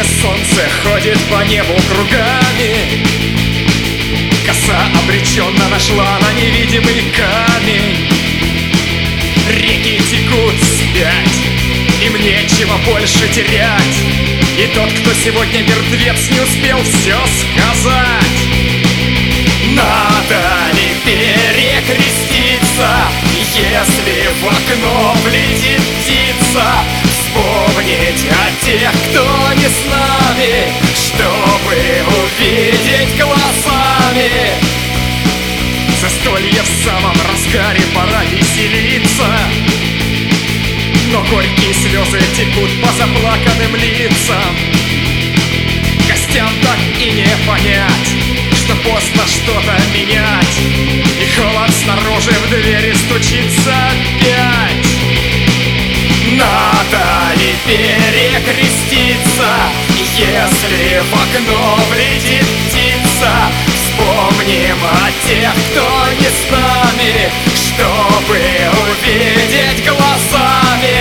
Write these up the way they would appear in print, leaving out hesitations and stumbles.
солнце ходит по небу кругами. Коса обреченно нашла на невидимый камень. Реки текут вспять, им нечего больше терять. И тот, кто сегодня мертвец, не успел все сказать. Надо ли перекреститься, если в окно влетит птица? Вспомнить о тех, кто не с нами, чтобы увидеть глазами. Застолье в самом разгаре, пора веселиться. Но горькие слезы текут по заплаканным лицам. Гостям так и не понять, что поздно что-то менять. И холод снаружи в двери стучится опять. Надо ли перекреститься, если в окно влетит птица? Вспомним о тех, кто не с нами, чтобы увидеть глазами.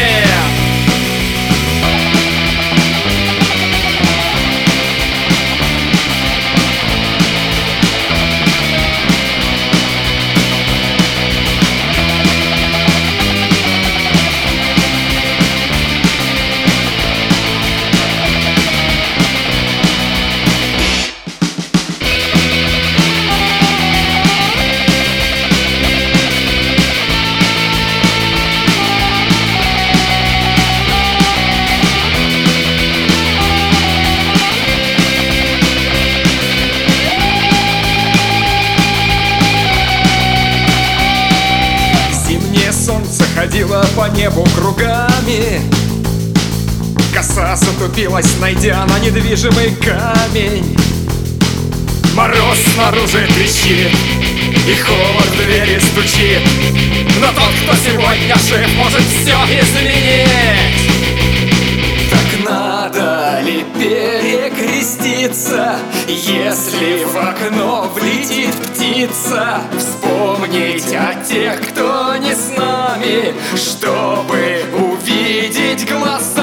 Солнце ходило по небу кругами. Коса затупилась, найдя на недвижимый камень. Мороз снаружи трещит, и холод в двери стучит. Но тот, кто сегодня жив, может все изменить. Так надо ли перекреститься, если в окно влетит птица? Вспомнить о тех, кто не с нами, чтобы увидеть глаза.